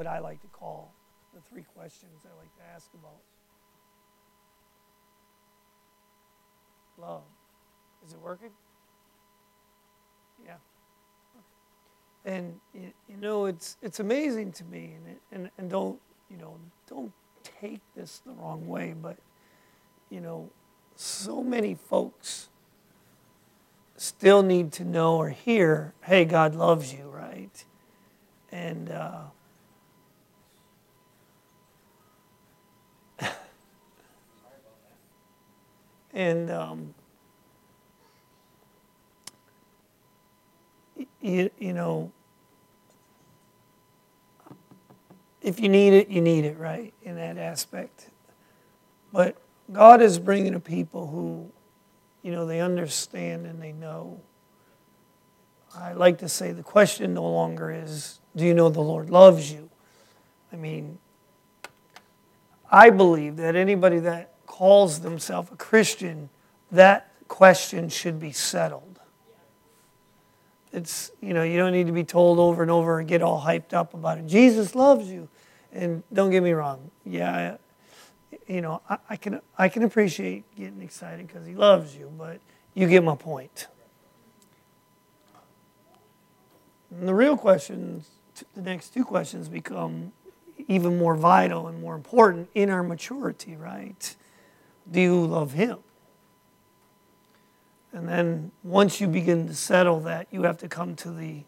I like to call the 3 questions I like to ask about love. Is it working? Yeah. And it's amazing to me, and don't don't take this the wrong way, but so many folks still need to know or hear, hey, God loves you, right? And and if you need it, right, in that aspect. But God is bringing a people who, they understand and they know. I like to say the question no longer is, do you know the Lord loves you? I mean, I believe that anybody that calls themselves a Christian, that question should be settled. It's, you don't need to be told over and over and get all hyped up about it. Jesus loves you. And don't get me wrong. Yeah, I can appreciate getting excited because he loves you, but you get my point. And the real questions, the next 2 questions become even more vital and more important in our maturity, right? Do you love him? And then once you begin to settle that, you have to come to the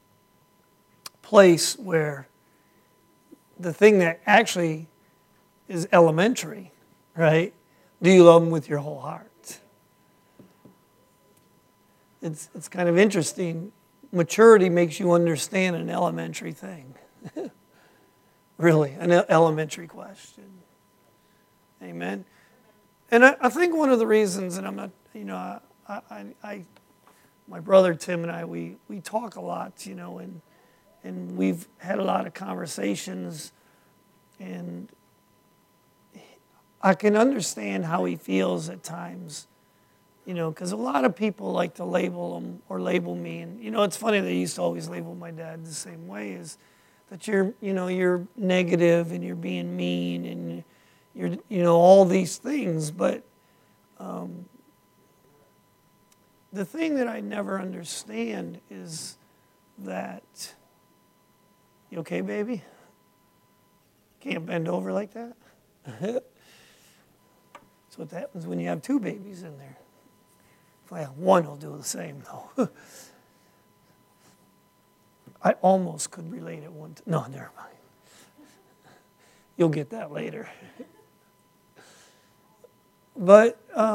place where the thing that actually is elementary, right? Do you love him with your whole heart? It's kind of interesting. Maturity makes you understand an elementary thing. Really, an elementary question. Amen. And I think one of the reasons, and I'm not, my brother Tim and I, we talk a lot, and we've had a lot of conversations, and I can understand how he feels at times, because a lot of people like to label him or label me, and it's funny they used to always label my dad the same way, is that you're negative and you're being mean and you're all these things, but the thing that I never understand is that, you okay, baby? Can't bend over like that? That's what happens when you have 2 babies in there. Well, one will do the same, though. I almost could relate it one time. No, never mind. You'll get that later. But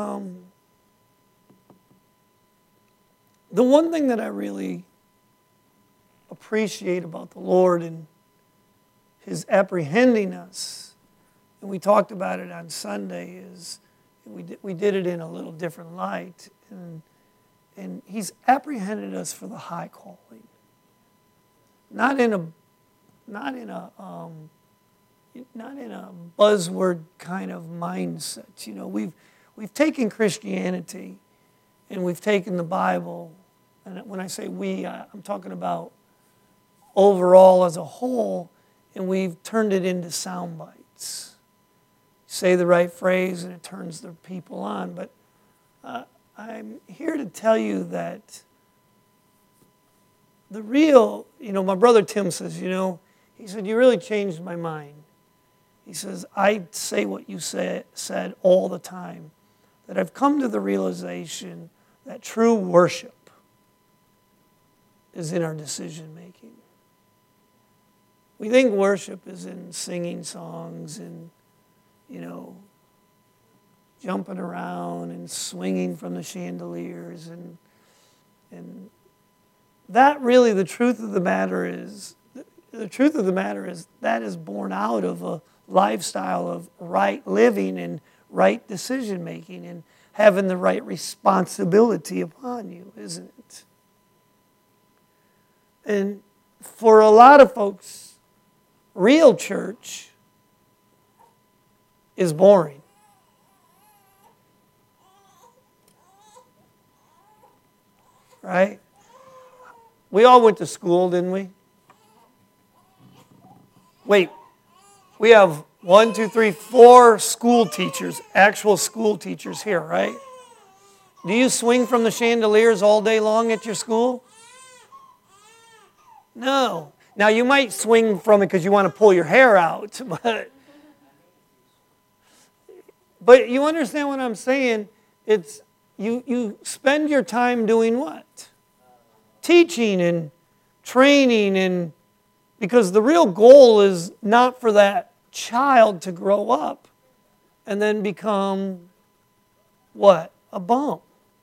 the one thing that I really appreciate about the Lord and his apprehending us, and we talked about it on Sunday, is we did it in a little different light, and he's apprehended us for the high calling, not in a buzzword kind of mindset. We've taken Christianity and we've taken the Bible, and when I say we, I'm talking about overall as a whole, and we've turned it into sound bites. Say the right phrase and it turns the people on. But I'm here to tell you that the real, my brother Tim says, he said, you really changed my mind. He says, I say what you said all the time, that I've come to the realization that true worship is in our decision making. We think worship is in singing songs and, jumping around and swinging from the chandeliers. And that really, the truth of the matter is that is born out of a lifestyle of right living and right decision making and having the right responsibility upon you, isn't it? And for a lot of folks, real church is boring. Right? We all went to school, didn't we? Wait, we have 1, 2, 3, 4 school teachers, actual school teachers here, right? Do you swing from the chandeliers all day long at your school? No. Now, you might swing from it because you want to pull your hair out, but you understand what I'm saying? It's you spend your time doing what? Teaching and training, and because the real goal is not for that child to grow up and then become what? A bum.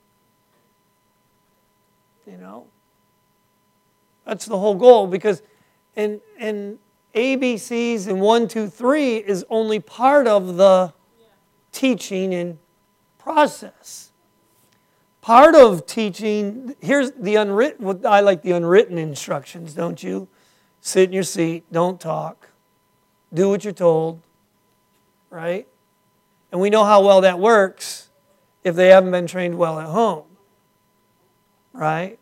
You know? That's the whole goal, because and ABCs and 1, 2, 3 is only part of the teaching and process. Part of teaching, here's the unwritten, I like the unwritten instructions, don't you? Sit in your seat, don't talk, do what you're told, right? And we know how well that works if they haven't been trained well at home, right?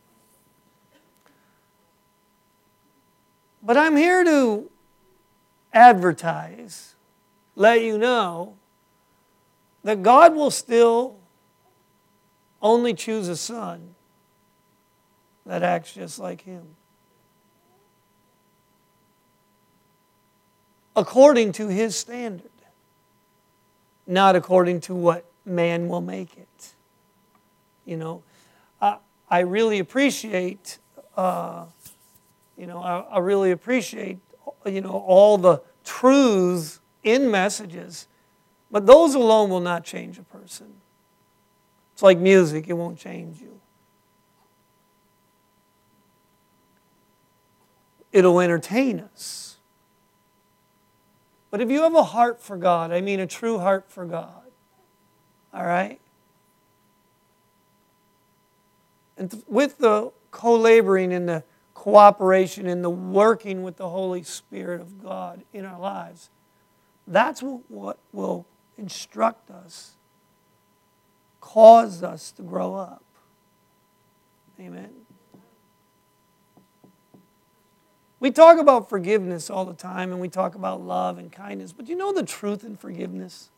But I'm here to advertise, let you know that God will still only choose a son that acts just like Him, according to His standard, not according to what man will make it. You know, I really appreciate, I really appreciate, all the truths in messages, but those alone will not change a person. It's like music, it won't change you. It'll entertain us. But if you have a heart for God, I mean a true heart for God, all right? And with the co-laboring and the cooperation and the working with the Holy Spirit of God in our lives, that's what will instruct us, cause us to grow up. Amen. We talk about forgiveness all the time, and we talk about love and kindness, but you know the truth in forgiveness?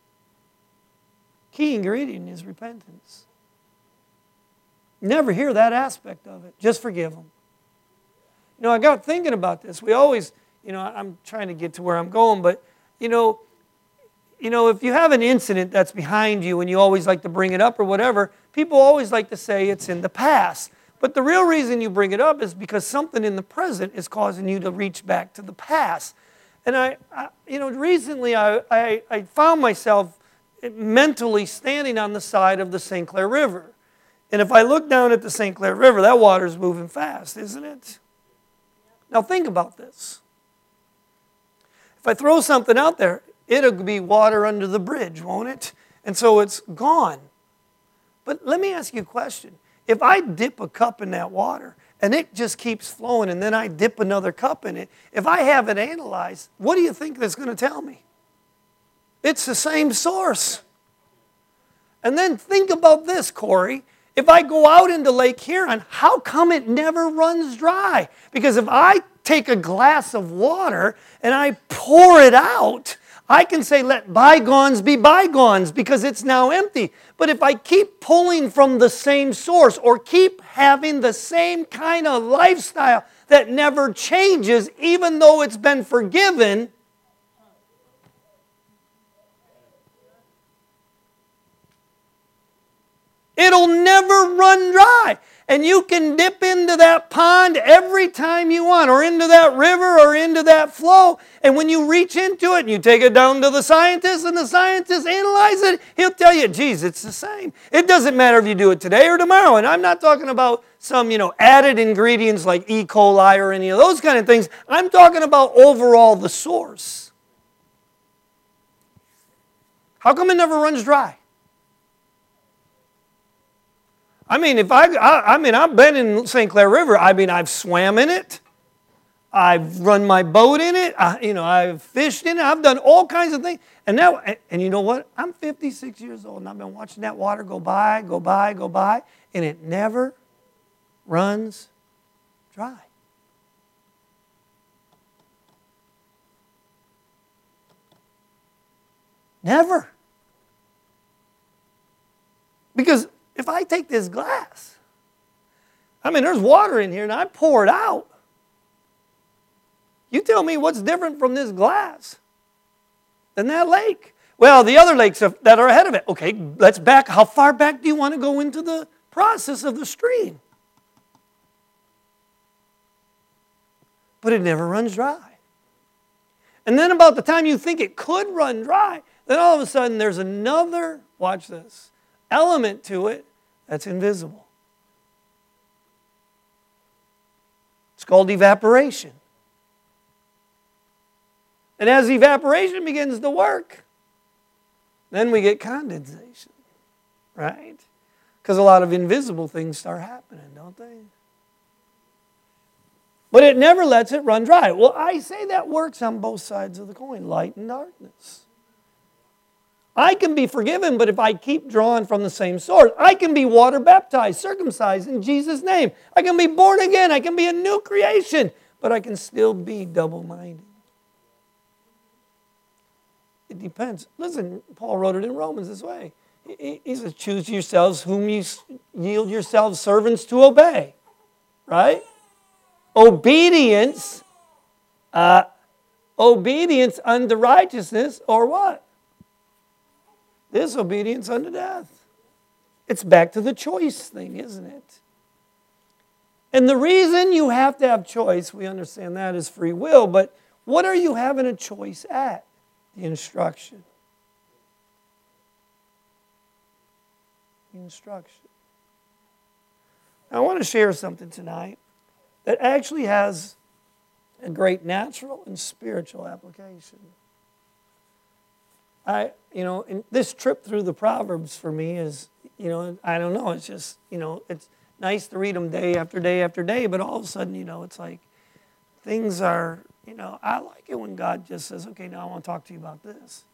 Key ingredient is repentance. You never hear that aspect of it. Just forgive them. You know, I got thinking about this. We always, I'm trying to get to where I'm going, but, if you have an incident that's behind you and you always like to bring it up or whatever, people always like to say it's in the past. But the real reason you bring it up is because something in the present is causing you to reach back to the past. And recently I found myself mentally standing on the side of the St. Clair River. And if I look down at the St. Clair River, that water's moving fast, isn't it? Now think about this. If I throw something out there, it'll be water under the bridge, won't it? And so it's gone. But let me ask you a question. If I dip a cup in that water and it just keeps flowing and then I dip another cup in it, if I have it analyzed, what do you think that's going to tell me? It's the same source. And then think about this, Corey. If I go out into Lake Huron, how come it never runs dry? Because if I take a glass of water and I pour it out, I can say, let bygones be bygones, because it's now empty. But if I keep pulling from the same source or keep having the same kind of lifestyle that never changes, even though it's been forgiven, it'll never run dry. And you can dip into that pond every time you want, or into that river, or into that flow. And when you reach into it and you take it down to the scientist, and the scientist analyzes it, he'll tell you, geez, it's the same. It doesn't matter if you do it today or tomorrow. And I'm not talking about some, added ingredients like E. coli or any of those kind of things. I'm talking about overall the source. How come it never runs dry? I mean, I've been in St. Clair River. I've swam in it. I've run my boat in it. I've fished in it. I've done all kinds of things. And now, and you know what? I'm 56 years old, and I've been watching that water go by, and it never runs dry. Never. Because if I take this glass, I mean, there's water in here and I pour it out. You tell me what's different from this glass than that lake. Well, the other lakes that are ahead of it. Okay, let's back. How far back do you want to go into the process of the stream? But it never runs dry. And then about the time you think it could run dry, then all of a sudden there's another, watch this, element to it that's invisible. It's called evaporation. And as evaporation begins to work, then we get condensation, right? Because a lot of invisible things start happening, don't they? But it never lets it run dry. Well, I say that works on both sides of the coin, light and darkness. I can be forgiven, but if I keep drawing from the same source, I can be water baptized, circumcised in Jesus' name. I can be born again. I can be a new creation, but I can still be double-minded. It depends. Listen, Paul wrote it in Romans this way. He says, choose yourselves whom you yield yourselves servants to obey. Right? Obedience unto righteousness, or what? Disobedience unto death. It's back to the choice thing, isn't it? And the reason you have to have choice, we understand that, is free will, but what are you having a choice at? The instruction. The instruction. Now, I want to share something tonight that actually has a great natural and spiritual application. In this trip through the Proverbs for me is, I don't know, it's just, it's nice to read them day after day after day, but all of a sudden, it's like things are, I like it when God just says, okay, now I want to talk to you about this.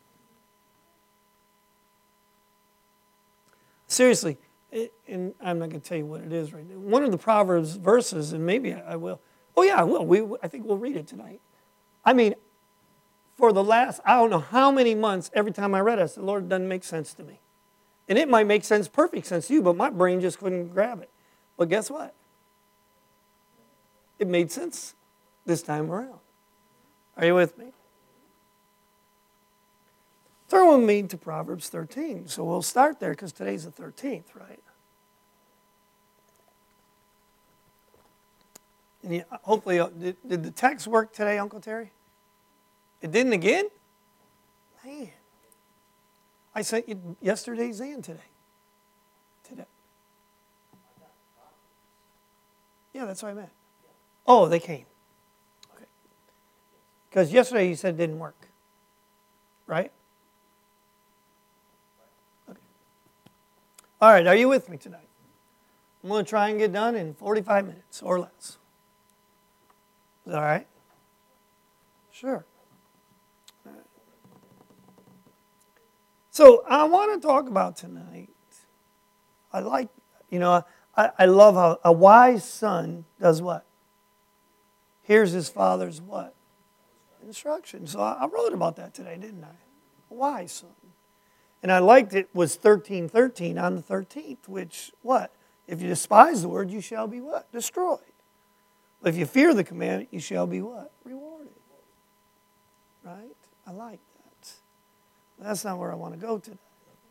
Seriously, and I'm not going to tell you what it is right now. One of the Proverbs verses, and maybe I will. Oh yeah, I will. I think we'll read it tonight. I mean, for the last, I don't know how many months, every time I read it, I said, Lord, it doesn't make sense to me. And it might make sense, perfect sense to you, but my brain just couldn't grab it. But guess what? It made sense this time around. Are you with me? Turn with me to Proverbs 13. So we'll start there because today's the 13th, right? And hopefully, did the text work today, Uncle Terry? It didn't again? Man. I sent you yesterday's and today. Yeah, that's what I meant. Oh, they came. Okay. Because yesterday you said it didn't work. Right? Okay. All right, are you with me tonight? I'm going to try and get done in 45 minutes or less. Is that all right? Sure. All right. So I want to talk about tonight, I love how a wise son does what? Hears his father's what? Instruction. So I wrote about that today, didn't I? A wise son. And I liked it was 13:13 on the 13th, which what? If you despise the word, you shall be what? Destroyed. But if you fear the commandment, you shall be what? Rewarded. Right? I like that. That's not where I want to go today.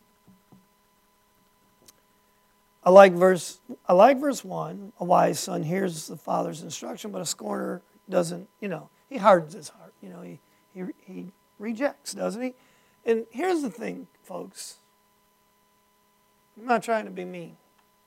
I like verse 1. A wise son hears the father's instruction, but a scorner doesn't, he hardens his heart. He rejects, doesn't he? And here's the thing, folks. I'm not trying to be mean.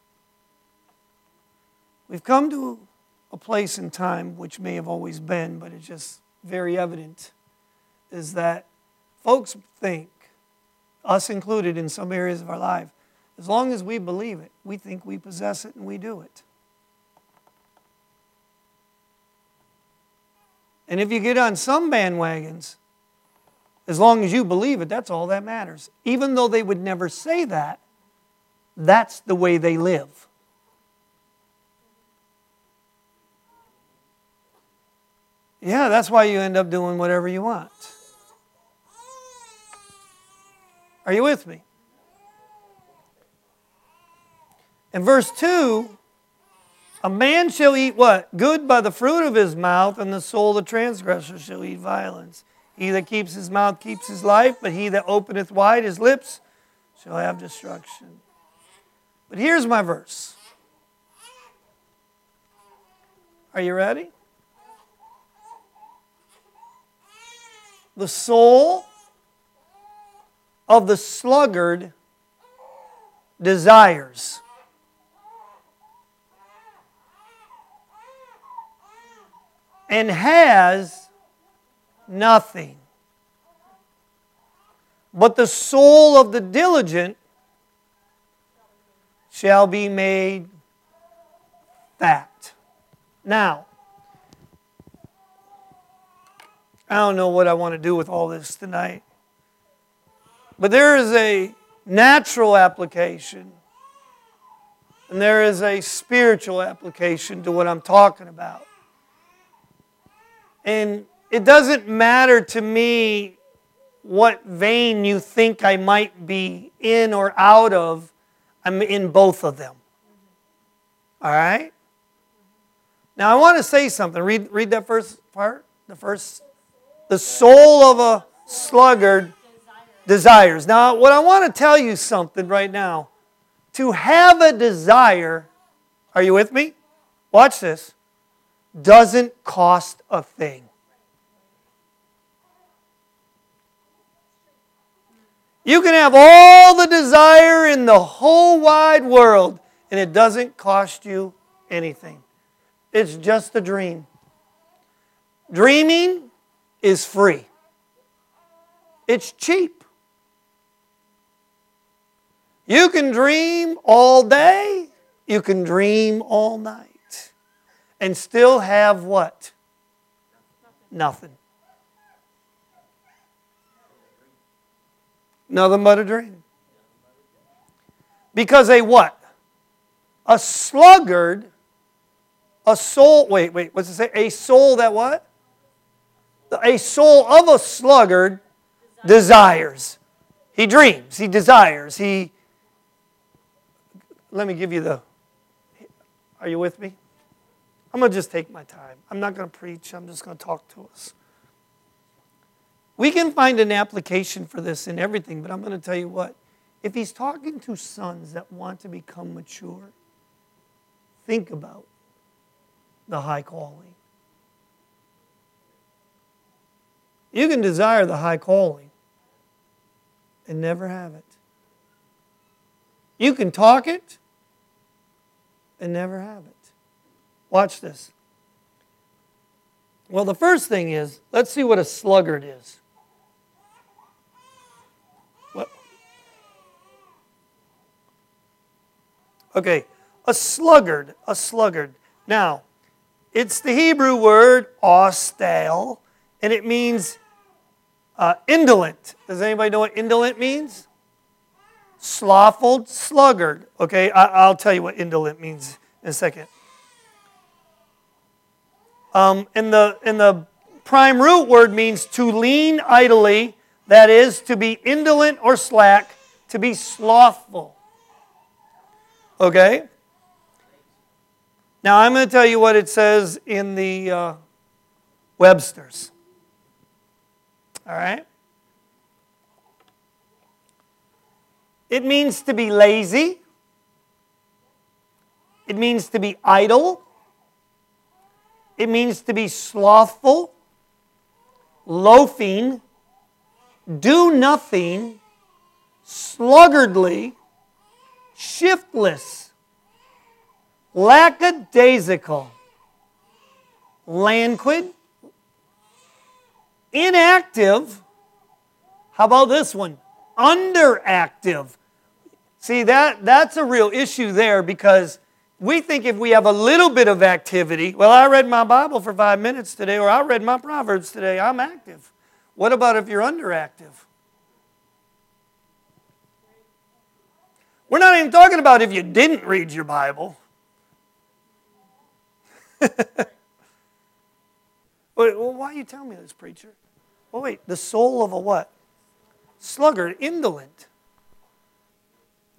We've come to a place in time, which may have always been, but it's just very evident, is that folks think, us included in some areas of our life, as long as we believe it, we think we possess it and we do it. And if you get on some bandwagons, as long as you believe it, that's all that matters. Even though they would never say that, that's the way they live. Yeah, that's why you end up doing whatever you want. Are you with me? In verse 2, a man shall eat what? Good by the fruit of his mouth, and the soul of the transgressor shall eat violence. He that keeps his mouth keeps his life, but he that openeth wide his lips shall have destruction. But here's my verse. Are you ready? The soul of the sluggard desires. And has nothing. But the soul of the diligent shall be made fat. Now, I don't know what I want to do with all this tonight. But there is a natural application and there is a spiritual application to what I'm talking about. And it doesn't matter to me what vein you think I might be in or out of. I'm in both of them. All right? Now I want to say something. Read that first part. The soul of a sluggard desires. Now what I want to tell you something right now. To have a desire, are you with me? Watch this. Doesn't cost a thing. You can have all the desire in the whole wide world and it doesn't cost you anything. It's just a dream. Dreaming is free. It's cheap. You can dream all day. You can dream all night. And still have what? Nothing. Nothing but a dream. Because a what? A sluggard, a soul, wait, what's it say? A soul that what? A soul of a sluggard desires. He dreams, he desires, let me give you are you with me? I'm going to just take my time. I'm not going to preach. I'm just going to talk to us. We can find an application for this in everything, but I'm going to tell you what. If he's talking to sons that want to become mature, think about the high calling. You can desire the high calling and never have it. You can talk it and never have it. Watch this. Well, the first thing is, let's see what a sluggard is. What? Okay, a sluggard. Now, it's the Hebrew word ostel, and it means indolent. Does anybody know what indolent means? Slothful, sluggard. Okay, I'll tell you what indolent means in a second. In the prime root word means to lean idly, that is, to be indolent or slack, to be slothful. Okay? Now I'm going to tell you what it says in the Webster's. All right? It means to be lazy. It means to be idle. It means to be slothful, loafing, do nothing, sluggardly, shiftless, lackadaisical, languid, inactive. How about this one? Underactive. See, that's a real issue there because we think if we have a little bit of activity, well, I read my Bible for 5 minutes today, or I read my Proverbs today, I'm active. What about if you're underactive? We're not even talking about if you didn't read your Bible. Well, why are you telling me this, preacher? Well, wait, the soul of a what? Sluggard, indolent.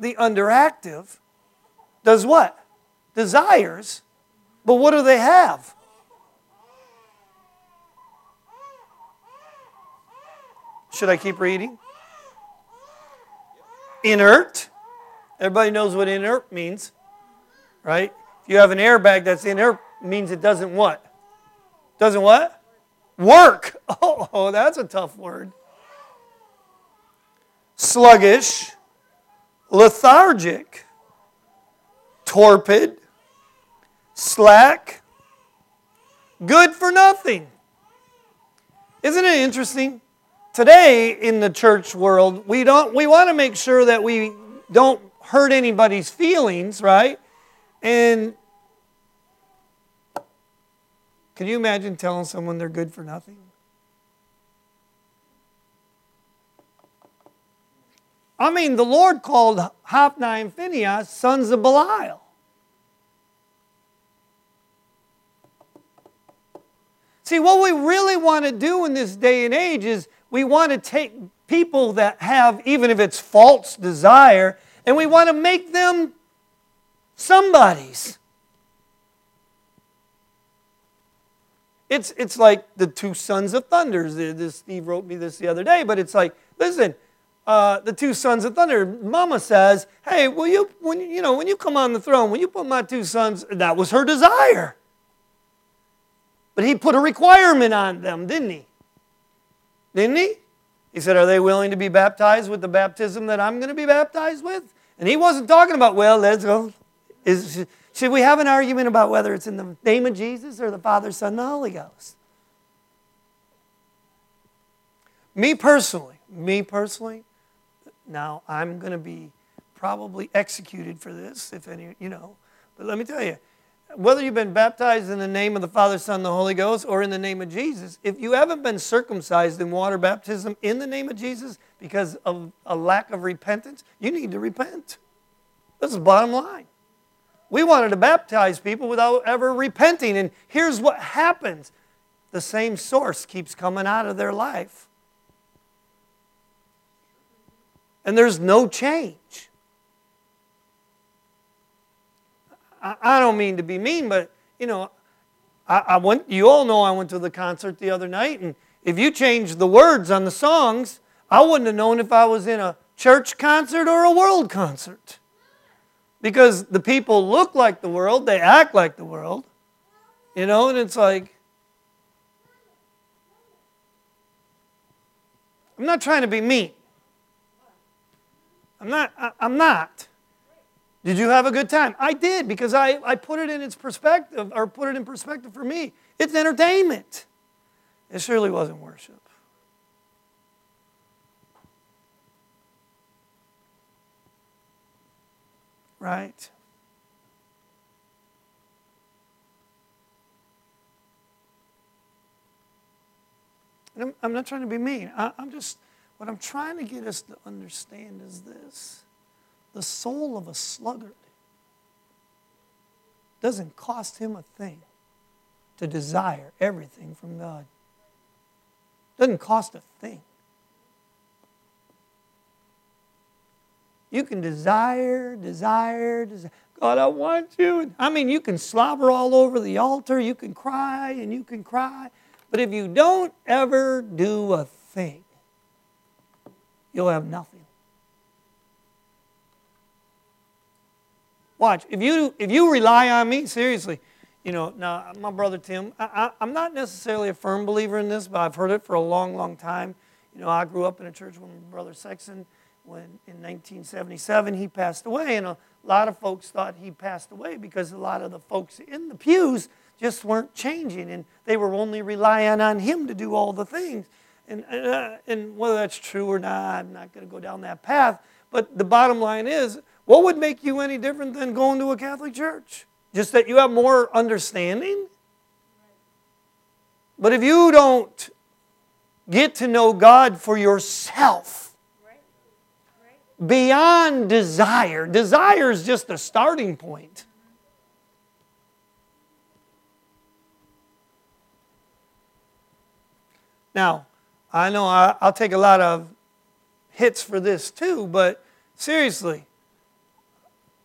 the underactive, does what? Desires. But what do they have? Should I keep reading? Inert. Everybody knows what inert means, right? If you have an airbag that's inert, it means it doesn't what? Doesn't what? Work. Oh, that's a tough word. Sluggish, lethargic, torpid, slack, good for nothing. Isn't it interesting? Today in the church world, we want to make sure that we don't hurt anybody's feelings, right? And can you imagine telling someone they're good for nothing? I mean, the Lord called Hophni and Phinehas sons of Belial. See, what we really want to do in this day and age is we want to take people that have, even if it's false desire, and we want to make them somebody's. It's like the two sons of thunder. Steve wrote me this the other day, but it's like, listen, the two sons of thunder. Mama says, "Hey, when you come on the throne, will you put my two sons?" That was her desire. But he put a requirement on them, didn't he? Didn't he? He said, "Are they willing to be baptized with the baptism that I'm going to be baptized with?" And he wasn't talking about, well, let's go. Should we have an argument about whether it's in the name of Jesus or the Father, Son, and the Holy Ghost? Me personally, now I'm going to be probably executed for this, if any, But let me tell you, whether you've been baptized in the name of the Father, Son, and the Holy Ghost, or in the name of Jesus, if you haven't been circumcised in water baptism in the name of Jesus because of a lack of repentance, you need to repent. This is the bottom line. We wanted to baptize people without ever repenting, and here's what happens. The same source keeps coming out of their life. And there's no change. I don't mean to be mean, but, I went. You all know I went to the concert the other night, and if you changed the words on the songs, I wouldn't have known if I was in a church concert or a world concert. Because the people look like the world, they act like the world, and it's like, I'm not trying to be mean. I'm not. Did you have a good time? I did, because I put it in its perspective, or put it in perspective for me. It's entertainment. It surely wasn't worship. Right? And I'm not trying to be mean. What I'm trying to get us to understand is this. The soul of a sluggard doesn't cost him a thing to desire everything from God. Doesn't cost a thing. You can desire. God, I want you. You can slobber all over the altar. You can cry and you can cry. But if you don't ever do a thing, you'll have nothing. Watch. If you rely on me, seriously, now my brother Tim, I'm not necessarily a firm believer in this, but I've heard it for a long, long time. I grew up in a church with my brother Sexton. When in 1977 he passed away, and a lot of folks thought he passed away because a lot of the folks in the pews just weren't changing, and they were only relying on him to do all the things. And whether that's true or not, I'm not going to go down that path. But the bottom line is, what would make you any different than going to a Catholic church? Just that you have more understanding? But if you don't get to know God for yourself, beyond desire. Desire is just a starting point. Now, I know I'll take a lot of hits for this too, but seriously,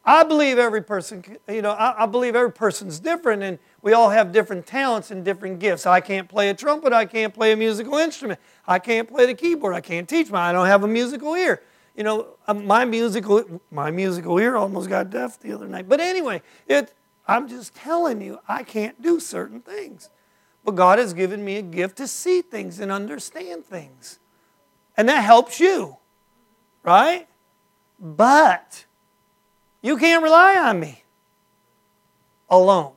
I believe every person, I believe every person's different, and we all have different talents and different gifts. I can't play a trumpet. I can't play a musical instrument. I can't play the keyboard. I can't teach. I don't have a musical ear. My musical ear almost got deaf the other night. But anyway, I'm just telling you, I can't do certain things. But God has given me a gift to see things and understand things. And that helps you, right? But you can't rely on me alone,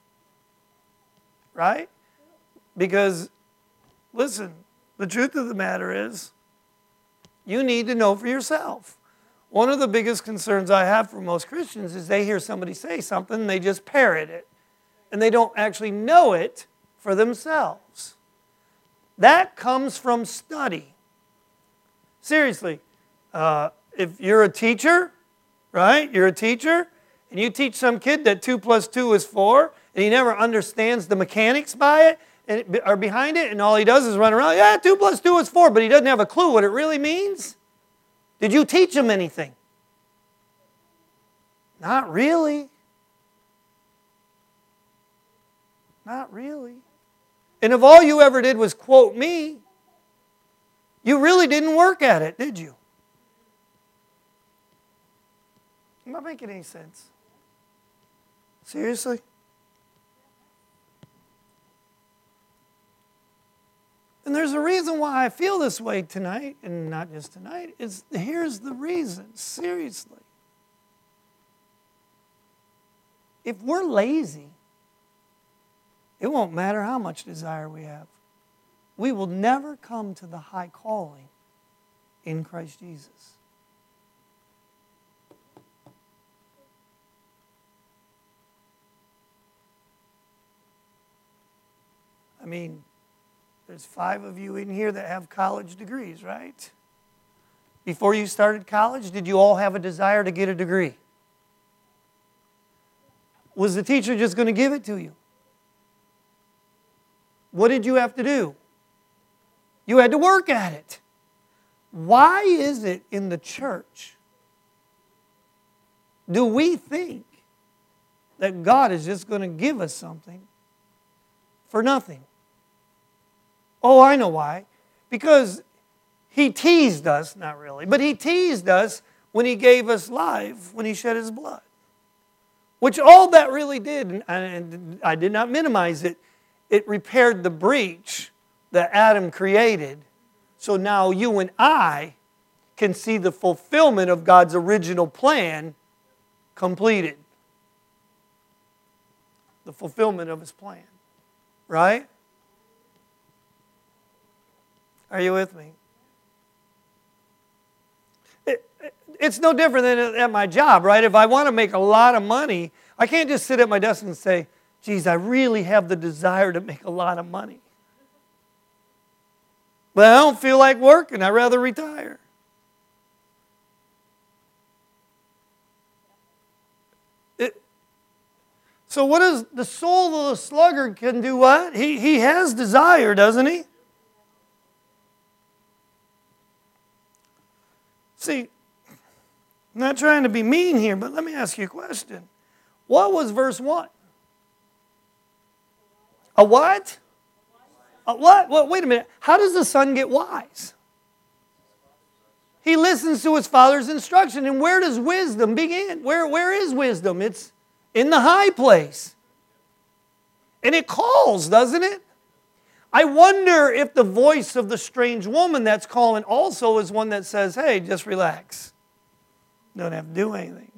right? Because, listen, the truth of the matter is, you need to know for yourself. One of the biggest concerns I have for most Christians is they hear somebody say something and they just parrot it. And they don't actually know it for themselves. That comes from study. Seriously, if you're a teacher, right? You're a teacher, and you teach some kid that 2 + 2 is 4, and he never understands the mechanics or behind it, and all he does is run around, 2 + 2 is 4, but he doesn't have a clue what it really means. Did you teach him anything? Not really. Not really. And if all you ever did was quote me, you really didn't work at it, did you? Am I making any sense? Seriously? And there's a reason why I feel this way tonight, and not just tonight. Here's the reason, seriously. If we're lazy, it won't matter how much desire we have. We will never come to the high calling in Christ Jesus. I mean, there's 5 of you in here that have college degrees, right? Before you started college, did you all have a desire to get a degree? Was the teacher just going to give it to you? What did you have to do? You had to work at it. Why is it in the church do we think that God is just going to give us something for nothing? Oh, I know why. Because He teased us, not really, but He teased us when He gave us life, when He shed His blood. Which all that really did, and I did not minimize it, it repaired the breach that Adam created. So now you and I can see the fulfillment of God's original plan completed. The fulfillment of His plan. Right? Are you with me? It's no different than at my job, right? If I want to make a lot of money, I can't just sit at my desk and say, geez, I really have the desire to make a lot of money. But I don't feel like working. I'd rather retire. So what is the soul of the sluggard can do what? He has desire, doesn't he? See, I'm not trying to be mean here, but let me ask you a question. What was verse 1? A what? A what? Well, wait a minute. How does the son get wise? He listens to his father's instruction. And where does wisdom begin? Where is wisdom? It's in the high place. And it calls, doesn't it? I wonder if the voice of the strange woman that's calling also is one that says, hey, just relax. Don't have to do anything.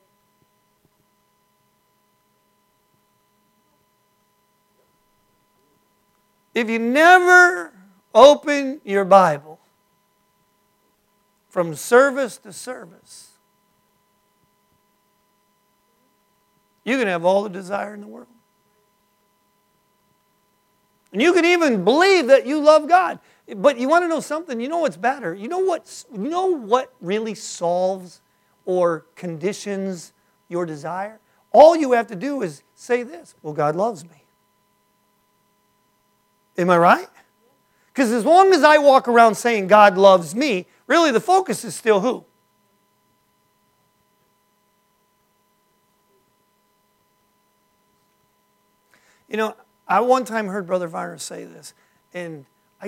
If you never open your Bible from service to service, you can have all the desire in the world. And you can even believe that you love God. But you want to know something? You know what's better? You know what really solves or conditions your desire? All you have to do is say this, well, God loves me. Am I right? Because as long as I walk around saying God loves me, really the focus is still who? You know, I one time heard Brother Varner say this, and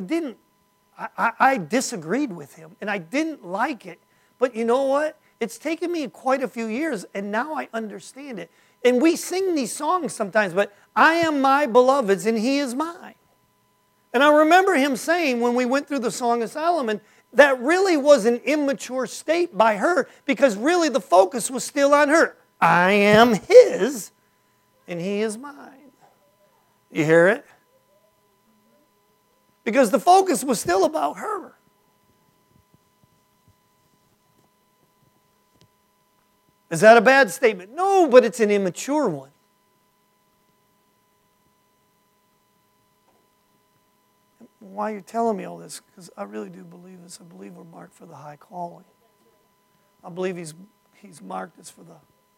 I disagreed with him, and I didn't like it. But you know what? It's taken me quite a few years, and now I understand it. And we sing these songs sometimes, but I am my beloved's, and he is mine. And I remember him saying when we went through the Song of Solomon, that really was an immature state by her, because really the focus was still on her. I am his, and he is mine. You hear it? Because the focus was still about her. Is that a bad statement? No, but it's an immature one. Why are you telling me all this? Because I really do believe this. I believe we're marked for the high calling. I believe he's marked us for the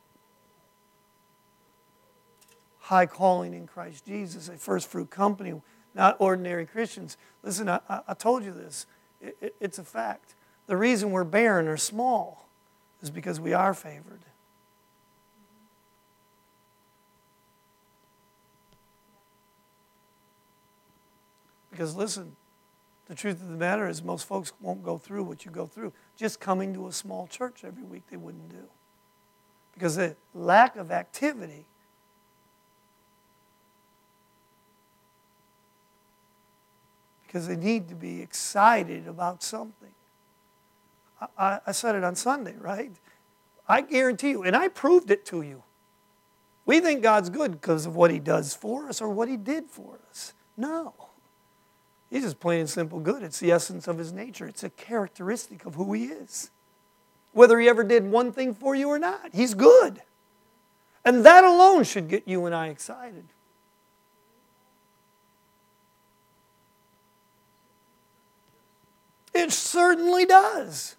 high calling in Christ Jesus, a first fruit company, not ordinary Christians. Listen, I told you this. It's a fact. The reason we're barren or small is because we are favored. Because listen, the truth of the matter is most folks won't go through what you go through. Just coming to a small church every week they wouldn't do. Because the lack of activity because they need to be excited about something. I said it on Sunday, right? I guarantee you, and I proved it to you. We think God's good because of what he does for us or what he did for us. No. He's just plain and simple good. It's the essence of his nature. It's a characteristic of who he is. Whether he ever did one thing for you or not, he's good. And that alone should get you and I excited. It certainly does.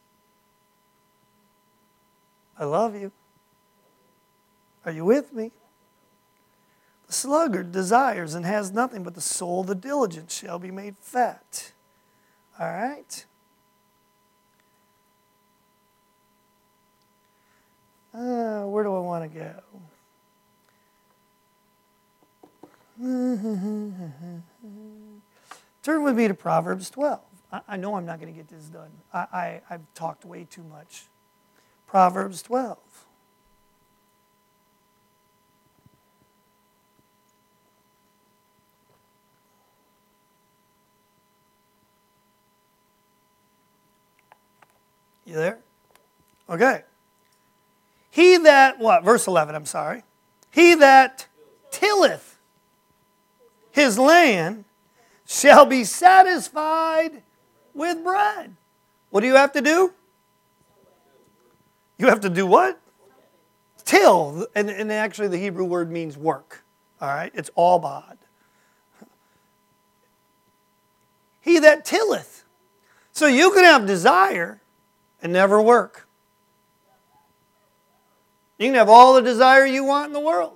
I love you. Are you with me? The sluggard desires and has nothing, but the soul of the diligent shall be made fat. All right? Where do I want to go? Turn with me to Proverbs 12. I know I'm not going to get this done. I've talked way too much. Proverbs 12. You there? Okay. He that, what? Verse 11, I'm sorry. He that tilleth his land shall be satisfied with bread. What do you have to do? You have to do what? Till. And actually the Hebrew word means work. All right? It's abad. He that tilleth. So you can have desire and never work. You can have all the desire you want in the world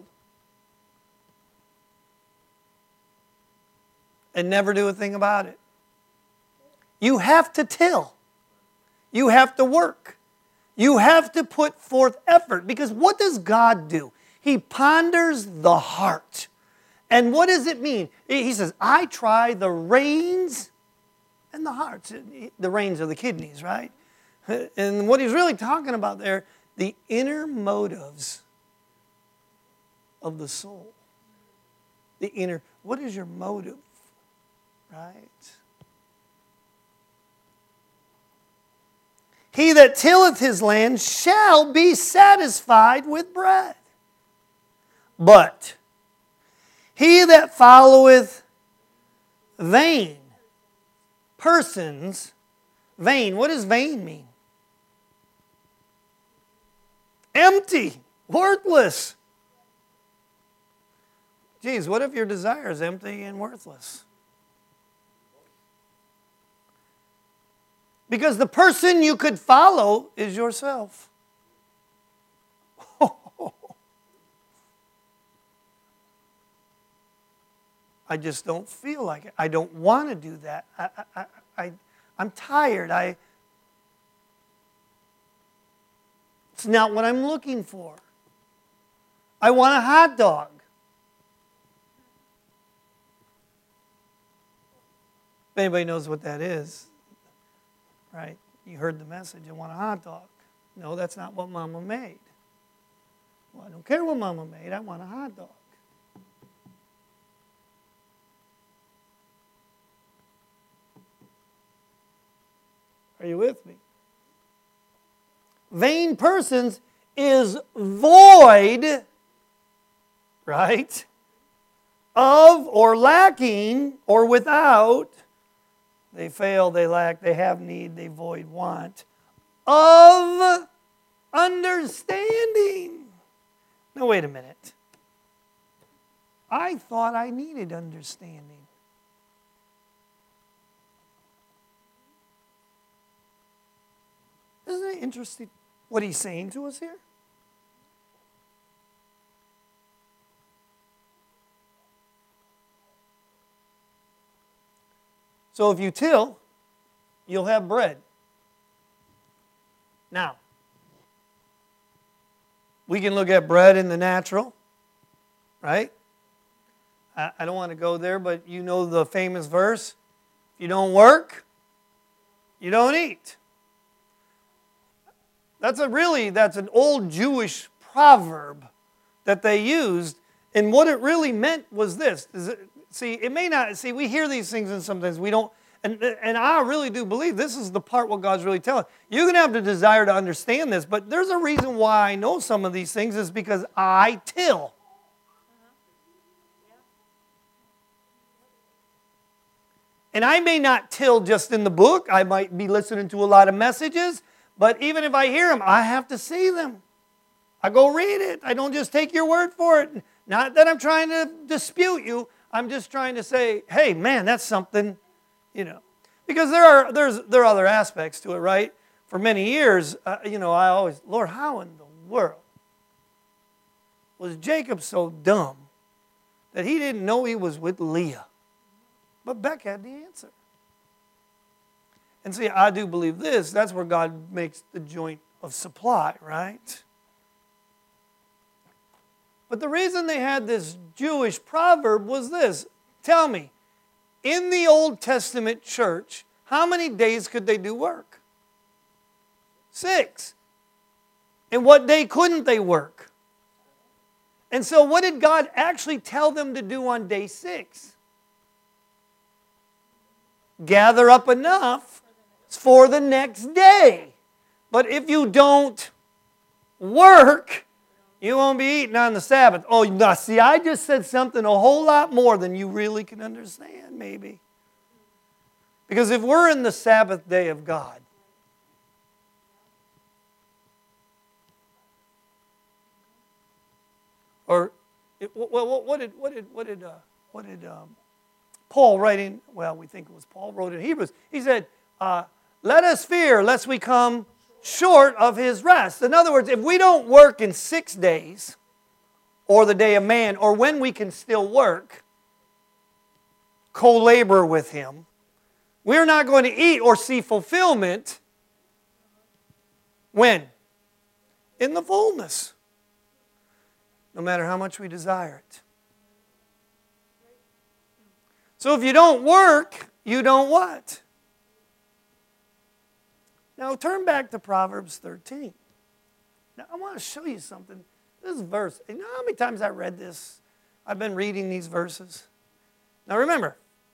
and never do a thing about it. You have to till. You have to work. You have to put forth effort. Because what does God do? He ponders the heart. And what does it mean? He says, I try the reins and the hearts. The reins are the kidneys, right? And what he's really talking about there, the inner motives of the soul. The inner, what is your motive? Right? He that tilleth his land shall be satisfied with bread. But he that followeth vain persons, vain, what does vain mean? Empty, worthless. Geez, what if your desire is empty and worthless? Because the person you could follow is yourself. I just don't feel like it. I don't want to do that. I'm tired. It's not what I'm looking for. I want a hot dog. If anybody knows what that is, right? You heard the message, I want a hot dog. No, that's not what Mama made. Well, I don't care what Mama made, I want a hot dog. Are you with me? Vain persons is void, right, of or lacking or without. They fail, they lack, they have need, they void want of understanding. Now wait a minute. I thought I needed understanding. Isn't it interesting what he's saying to us here? So if you till, you'll have bread. Now, we can look at bread in the natural, right? I don't want to go there, but you know the famous verse, if you don't work, you don't eat. That's an old Jewish proverb that they used, and what it really meant was this. We hear these things and sometimes we don't, and I really do believe this is the part what God's really telling. You're going to have the desire to understand this, but there's a reason why I know some of these things is because I till. And I may not till just in the book. I might be listening to a lot of messages. But even if I hear them, I have to see them. I go read it. I don't just take your word for it. Not that I'm trying to dispute you. I'm just trying to say, hey, man, that's something, Because there are other aspects to it, right? For many years, I always, Lord, how in the world was Jacob so dumb that he didn't know he was with Leah? But Beck had the answer. And see, I do believe this. That's where God makes the joint of supply, right? But the reason they had this Jewish proverb was this. Tell me, in the Old Testament church, how many days could they do work? 6. And what day couldn't they work? And so what did God actually tell them to do on day 6? Gather up enough for the next day. But if you don't work, you won't be eating on the Sabbath. Oh, now see, I just said something a whole lot more than you really can understand, maybe. Because if we're in the Sabbath day of God, or what did Paul write in? Well, we think it was Paul wrote in Hebrews. He said, "Let us fear lest we come short of His rest." In other words, if we don't work in 6 days, or the day of man, or when we can still work, co-labor with Him, we're not going to eat or see fulfillment. When? In the fullness. No matter how much we desire it. So if you don't work, you don't what? Now turn back to Proverbs 13. Now I want to show you something. This verse, you know how many times I read this? I've been reading these verses. Now remember,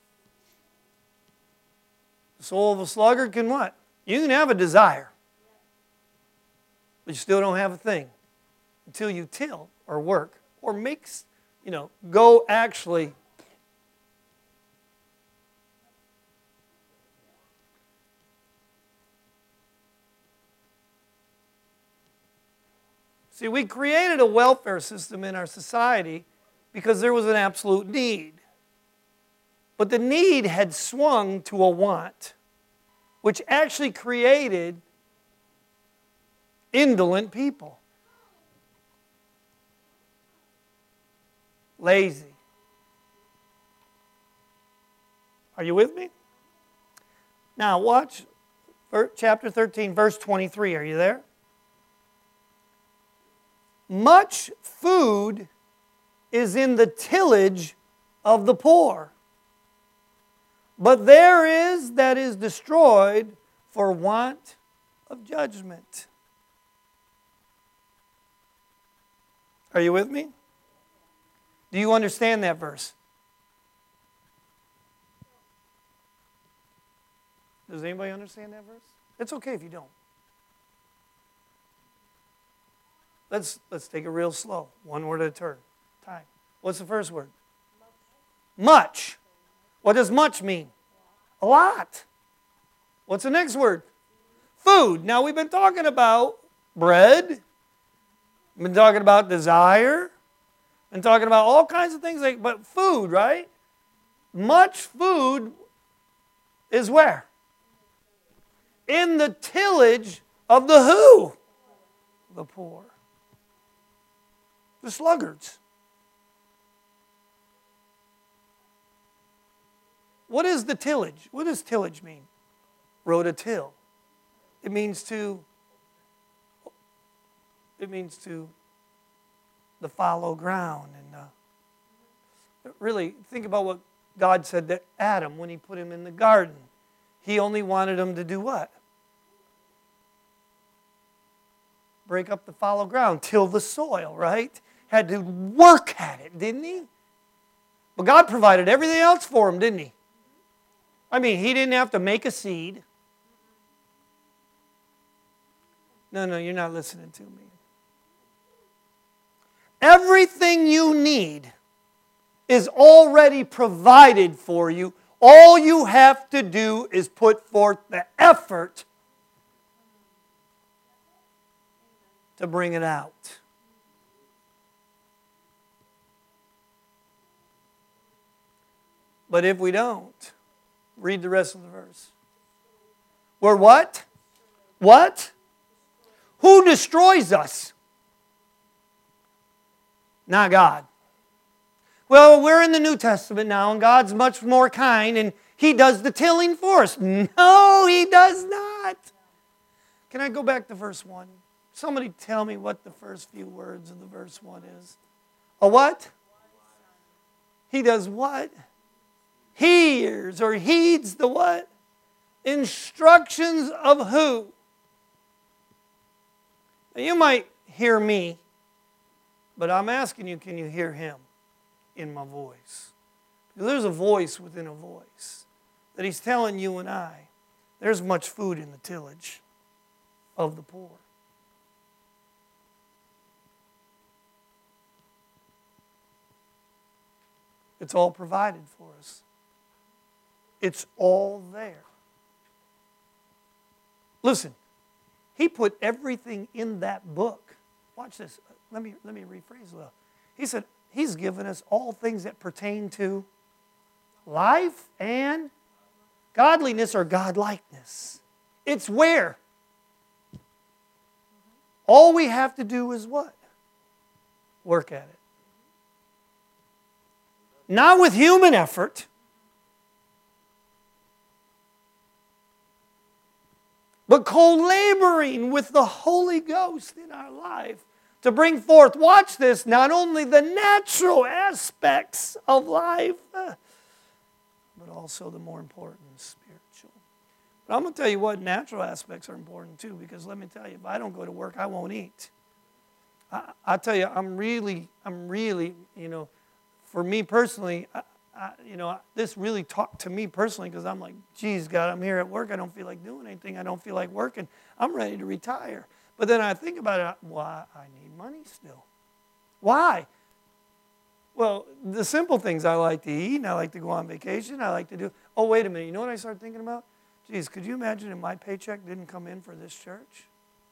the soul of a sluggard can what? You can have a desire, but you still don't have a thing until you till or work or makes, go actually. See, we created a welfare system in our society because there was an absolute need. But the need had swung to a want, which actually created indolent people. Lazy. Are you with me? Now watch chapter 13, verse 23. Are you there? Much food is in the tillage of the poor, but there is that is destroyed for want of judgment. Are you with me? Do you understand that verse? Does anybody understand that verse? It's okay if you don't. Let's take it real slow. One word at a time. What's the first word? Much. What does much mean? A lot. What's the next word? Food. Now we've been talking about bread. We've been talking about desire. Been talking about all kinds of things, but food, right? Much food is where? In the tillage of the who? The poor. The sluggards. What is the tillage? What does tillage mean? Rototill. It means to the fallow ground. And really, think about what God said to Adam when He put him in the garden. He only wanted him to do what? Break up the fallow ground, till the soil, right? Had to work at it, didn't He? But God provided everything else for him, didn't He? I mean, he didn't have to make a seed. No, you're not listening to me. Everything you need is already provided for you. All you have to do is put forth the effort to bring it out. But if we don't, read the rest of the verse. We're what? What? Who destroys us? Not God. Well, we're in the New Testament now, and God's much more kind, and He does the tilling for us. No, He does not. Can I go back to verse 1? Somebody tell me what the first few words of the verse 1 is. A what? He does what? Hears or heeds the what? Instructions of who? Now you might hear me, but I'm asking you, can you hear Him in my voice? Because there's a voice within a voice that He's telling you and I, there's much food in the tillage of the poor. It's all provided for us. It's all there. Listen, He put everything in that book. Watch this. Let me rephrase a little. He said, He's given us all things that pertain to life and godliness or godlikeness. It's where? All we have to do is what? Work at it. Not with human effort, but co-laboring with the Holy Ghost in our life to bring forth, watch this, not only the natural aspects of life, but also the more important spiritual. But I'm going to tell you what, natural aspects are important too, because let me tell you, if I don't go to work, I won't eat. I tell you, I'm really, for me personally, this really talked to me personally because I'm like, geez, God, I'm here at work. I don't feel like doing anything. I don't feel like working. I'm ready to retire. But then I think about it, well, I need money still. Why? Well, the simple things I like to eat, and I like to go on vacation, I like to do. Oh, wait a minute. You know what I started thinking about? Geez, could you imagine if my paycheck didn't come in for this church?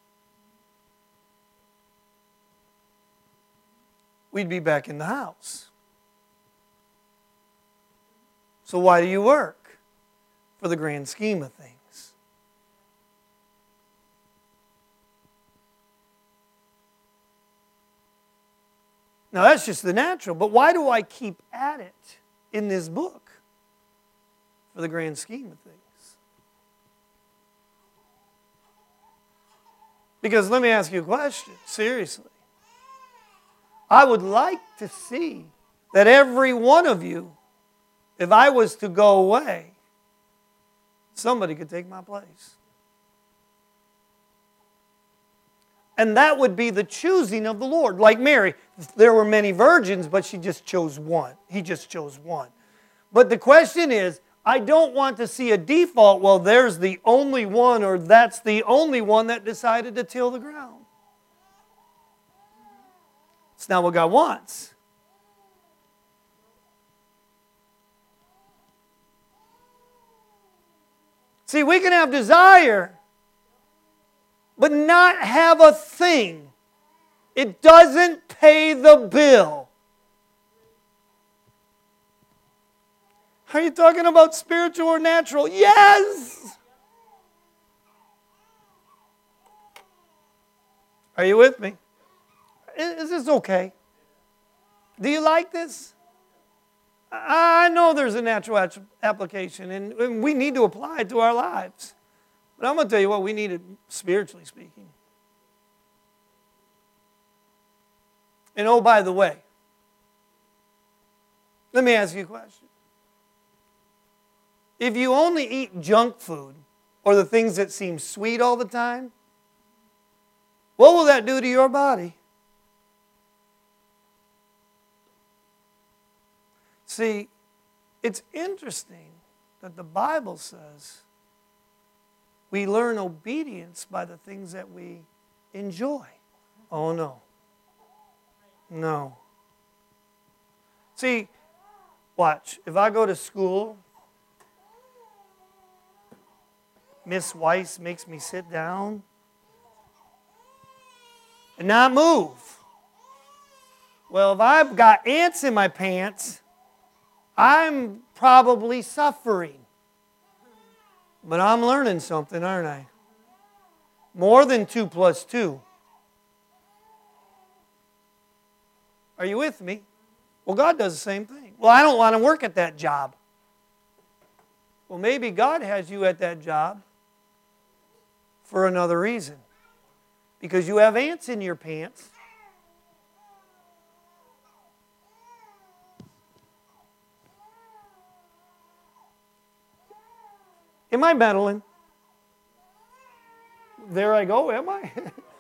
We'd be back in the house. So why do you work? For the grand scheme of things. Now that's just the natural, but why do I keep at it in this book? For the grand scheme of things. Because let me ask you a question, seriously. I would like to see that every one of you, if I was to go away, Somebody could take my place. And that would be the choosing of the Lord. Like Mary, there were many virgins, but she just chose one. He just chose one. But the question is, I don't want to see a default, well, there's the only one, or that's the only one that decided to till the ground. It's not what God wants. See, we can have desire, but not have a thing. It doesn't pay the bill. Are you talking about spiritual or natural? Yes! Are you with me? Is this okay? Do you like this? I know there's a natural application, and we need to apply it to our lives. But I'm going to tell you what, we need it spiritually speaking. And oh, by the way, let me ask you a question. If you only eat junk food or the things that seem sweet all the time, what will that do to your body? See, it's interesting that the Bible says we learn obedience by the things that we enjoy. Oh, no. No. See, watch. If I go to school, Miss Weiss makes me sit down and not move. Well, if I've got ants in my pants, I'm probably suffering. But I'm learning something, aren't I? More than 2 plus 2. Are you with me? Well, God does the same thing. Well, I don't want to work at that job. Well, maybe God has you at that job for another reason. Because you have ants in your pants. Am I meddling? There I go, am I?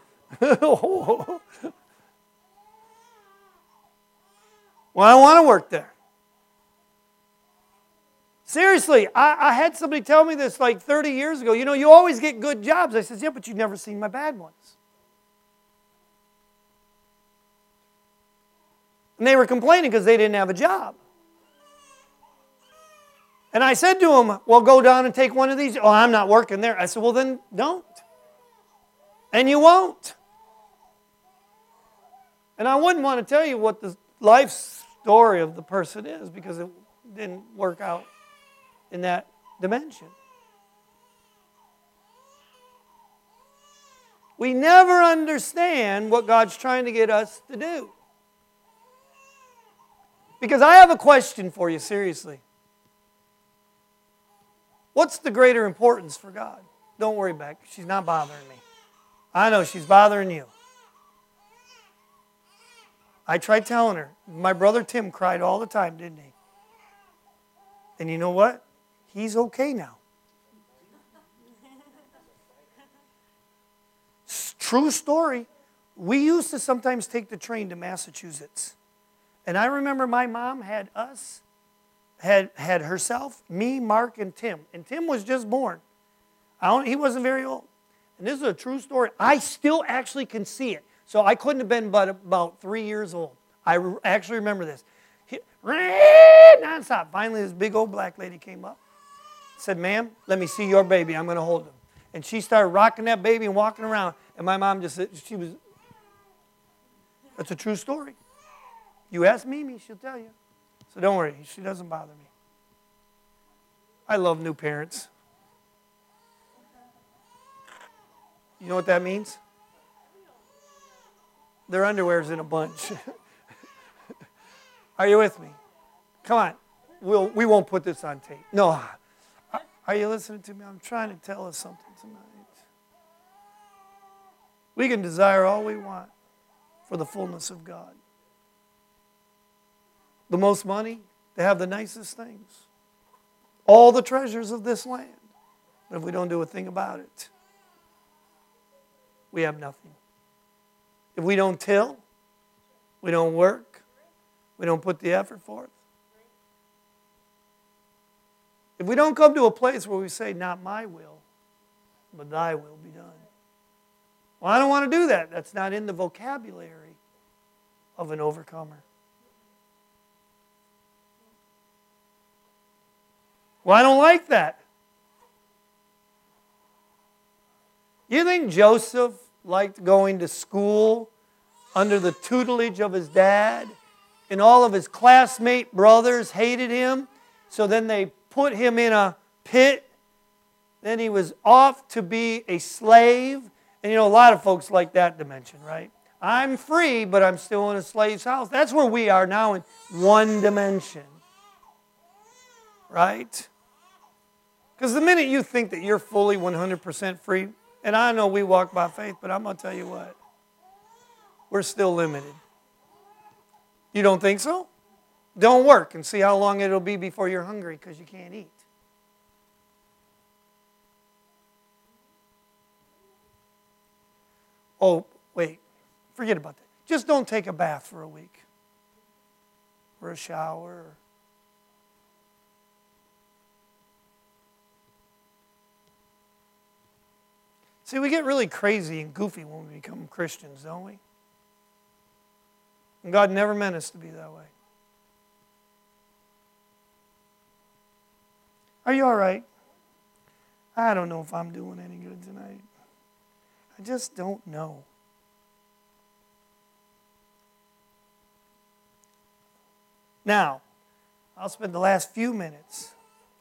Well, I want to work there. Seriously, I had somebody tell me this like 30 years ago. You know, you always get good jobs. I said, yeah, but you've never seen my bad ones. And they were complaining because they didn't have a job. And I said to him, well, go down and take one of these. Oh, I'm not working there. I said, well, then don't. And you won't. And I wouldn't want to tell you what the life story of the person is because it didn't work out in that dimension. We never understand what God's trying to get us to do. Because I have a question for you, seriously. What's the greater importance for God? Don't worry, Beck. She's not bothering me. I know she's bothering you. I tried telling her. My brother Tim cried all the time, didn't he? And you know what? He's okay now. True story. We used to sometimes take the train to Massachusetts. And I remember my mom had us, had herself, me, Mark, and Tim. And Tim was just born. He wasn't very old. And this is a true story. I still actually can see it. So I couldn't have been but about 3 years old. I actually remember this. Nonstop. Finally, this big old black lady came up. Said, ma'am, let me see your baby. I'm going to hold him. And she started rocking that baby and walking around. And my mom just said, that's a true story. You ask Mimi, she'll tell you. So don't worry, she doesn't bother me. I love new parents. You know what that means? Their underwear's in a bunch. Are you with me? Come on. We won't put this on tape. No. Are you listening to me? I'm trying to tell us something tonight. We can desire all we want for the fullness of God. The most money, to have the nicest things. All the treasures of this land. But if we don't do a thing about it, we have nothing. If we don't till, we don't work, we don't put the effort forth. If we don't come to a place where we say, not my will, but thy will be done. Well, I don't want to do that. That's not in the vocabulary of an overcomer. Well, I don't like that. You think Joseph liked going to school under the tutelage of his dad, and all of his classmate brothers hated him, so then they put him in a pit? Then he was off to be a slave. And you know, a lot of folks like that dimension, right? I'm free, but I'm still in a slave's house. That's where we are now, in one dimension. Right? Because the minute you think that you're fully 100% free, and I know we walk by faith, but I'm going to tell you what, we're still limited. You don't think so? Don't work and see how long it'll be before you're hungry because you can't eat. Oh, wait, forget about that. Just don't take a bath for a week or a shower. See, we get really crazy and goofy when we become Christians, don't we? And God never meant us to be that way. Are you all right? I don't know if I'm doing any good tonight. I just don't know. Now, I'll spend the last few minutes.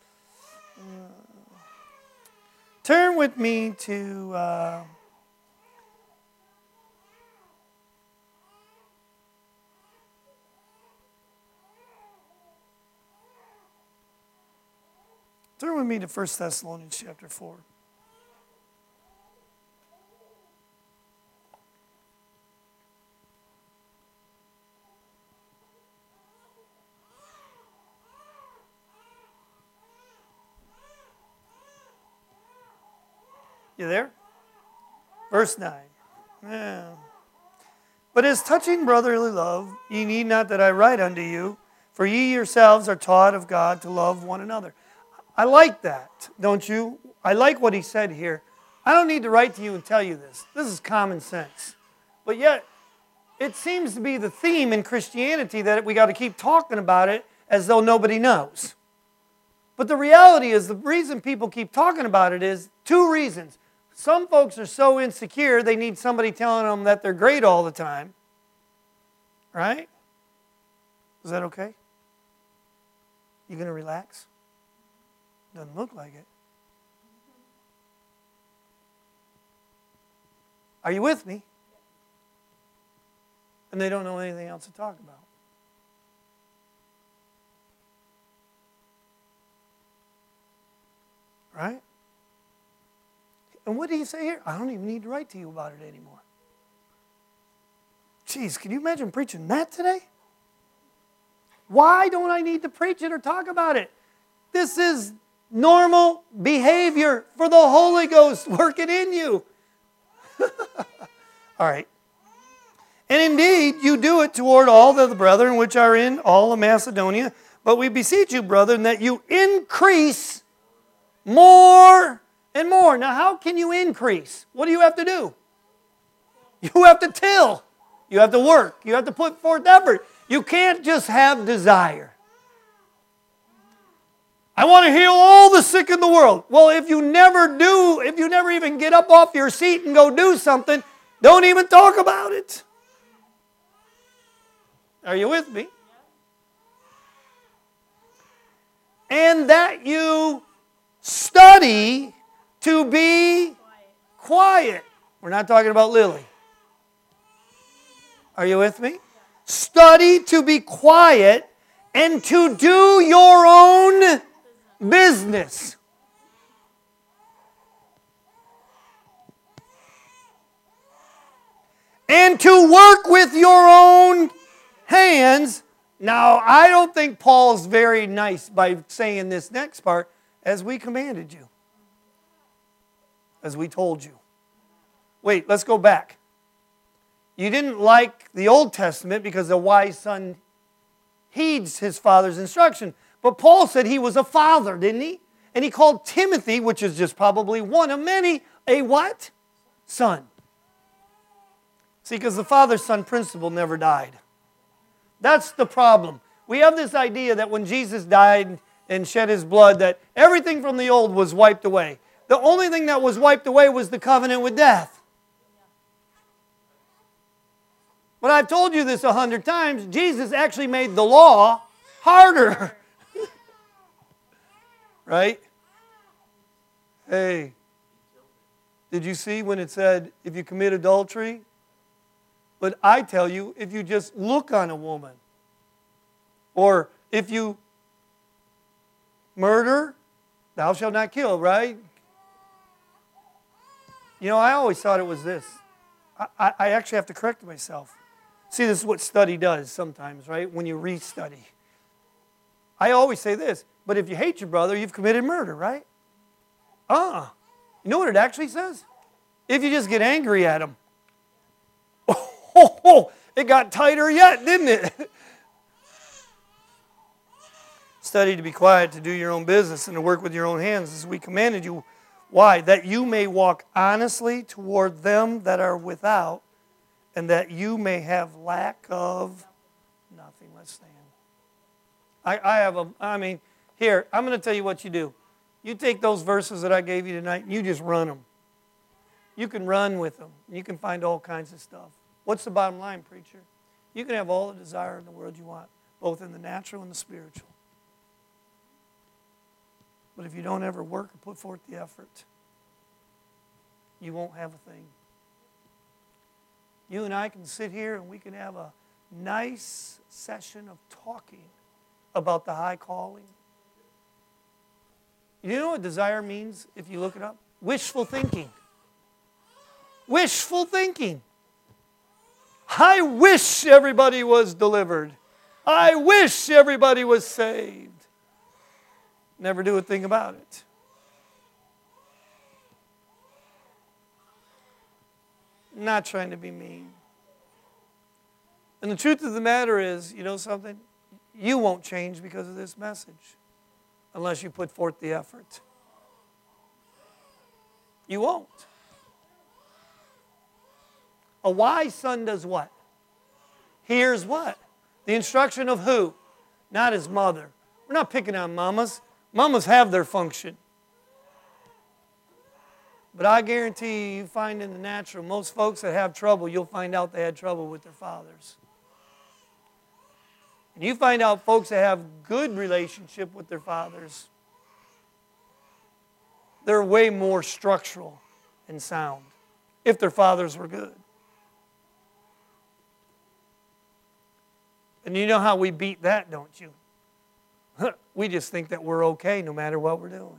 Turn with me to turn with me to 1 Thessalonians chapter 4. You there? Verse 9. Yeah. But as touching brotherly love, ye need not that I write unto you, for ye yourselves are taught of God to love one another. I like that, don't you? I like what he said here. I don't need to write to you and tell you this. This is common sense. But yet, it seems to be the theme in Christianity that we got to keep talking about it as though nobody knows. But the reality is, the reason people keep talking about it is two reasons. Some folks are so insecure, they need somebody telling them that they're great all the time. Right? Is that okay? You going to relax? Doesn't look like it. Are you with me? And they don't know anything else to talk about. Right? And what do you say here? I don't even need to write to you about it anymore. Jeez, can you imagine preaching that today? Why don't I need to preach it or talk about it? This is normal behavior for the Holy Ghost working in you. All right. And indeed, you do it toward all the brethren which are in all of Macedonia. But we beseech you, brethren, that you increase more and more. Now, how can you increase? What do you have to do? You have to till. You have to work. You have to put forth effort. You can't just have desire. I want to heal all the sick in the world. Well, if you never do, if you never even get up off your seat and go do something, don't even talk about it. Are you with me? And that you study to be quiet. We're not talking about Lily. Are you with me? Study to be quiet and to do your own business. And to work with your own hands. Now, I don't think Paul's very nice by saying this next part, as we commanded you. as we told you. Wait, let's go back. You didn't like the Old Testament because a wise son heeds his father's instruction. But Paul said he was a father, didn't he? And he called Timothy, which is just probably one of many, a what? Son. See, because the father-son principle never died. That's the problem. We have this idea that when Jesus died and shed his blood, that everything from the old was wiped away. The only thing that was wiped away was the covenant with death. But I've told you this 100 times, Jesus actually made the law harder. Right? Hey, did you see when it said, if you commit adultery? But I tell you, if you just look on a woman, or if you murder, thou shalt not kill, right? You know, I always thought it was this. I actually have to correct myself. See, this is what study does sometimes, right? When you re-study. I always say this, but if you hate your brother, you've committed murder, right? You know what it actually says? If you just get angry at him. Oh, it got tighter yet, didn't it? Study to be quiet, to do your own business, and to work with your own hands as we commanded you. Why? That you may walk honestly toward them that are without, and that you may have lack of nothing. Let's stand. Here, I'm going to tell you what you do. You take those verses that I gave you tonight, and you just run them. You can run with them. You can find all kinds of stuff. What's the bottom line, preacher? You can have all the desire in the world you want, both in the natural and the spiritual. But if you don't ever work or put forth the effort, you won't have a thing. You and I can sit here and we can have a nice session of talking about the high calling. You know what desire means if you look it up? Wishful thinking. Wishful thinking. I wish everybody was delivered. I wish everybody was saved. Never do a thing about it. Not trying to be mean. And the truth of the matter is, you know something? You won't change because of this message unless you put forth the effort. You won't. A wise son does what? Hears what? The instruction of who? Not his mother. We're not picking on mamas. Mamas have their function. But I guarantee you find in the natural, most folks that have trouble, you'll find out they had trouble with their fathers. And you find out folks that have good relationship with their fathers, they're way more structural and sound if their fathers were good. And you know how we beat that, don't you? We just think that we're okay no matter what we're doing.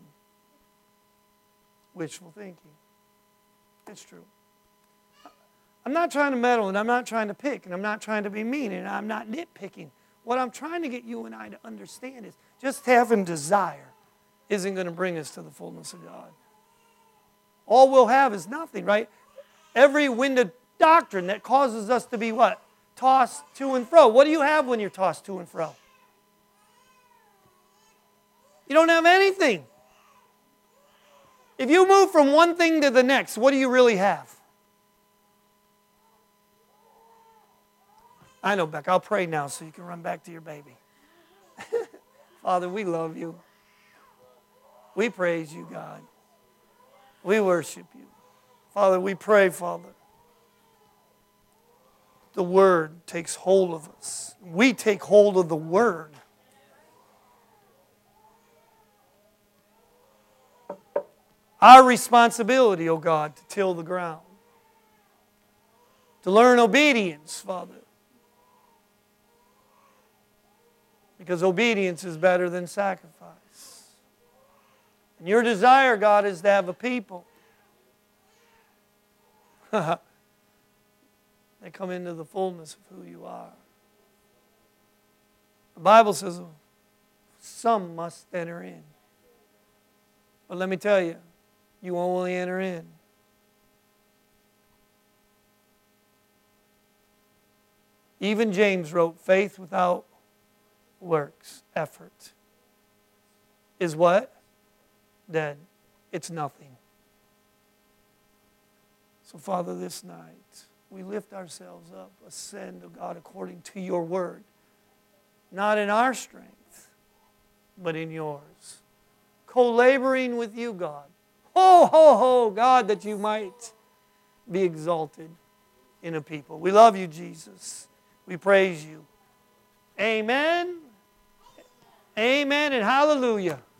Wishful thinking. It's true. I'm not trying to meddle, and I'm not trying to pick, and I'm not trying to be mean, and I'm not nitpicking. What I'm trying to get you and I to understand is just having desire isn't going to bring us to the fullness of God. All we'll have is nothing, right? Every wind of doctrine that causes us to be what? Tossed to and fro. What do you have when you're tossed to and fro? You don't have anything. If you move from one thing to the next, what do you really have? I know, Beck. I'll pray now so you can run back to your baby. Father, we love you. We praise you, God. We worship you. Father, we pray, Father, the Word takes hold of us. We take hold of the Word. Our responsibility, oh God, to till the ground. To learn obedience, Father. Because obedience is better than sacrifice. And your desire, God, is to have a people that come into the fullness of who you are. The Bible says some must enter in. But let me tell you, you only enter in. Even James wrote, faith without works, effort, is what? Dead. It's nothing. So, Father, this night, we lift ourselves up, ascend, O God, according to your word. Not in our strength, but in yours. Co-laboring with you, God. Ho, ho, ho, God, that you might be exalted in a people. We love you, Jesus. We praise you. Amen. Amen and hallelujah.